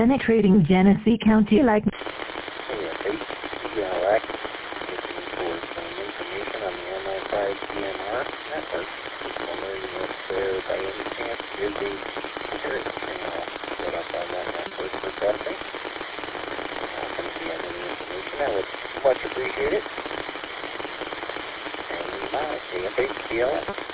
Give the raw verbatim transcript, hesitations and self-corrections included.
penetrating Genesee County like... Hey, F H C L X, looking for some information on the M S I P M R network. Just wondering if there, by any chance, is a security channel set up on that network for testing. Uh, if you have any information, I would much appreciate it. And bye, K F H C L X.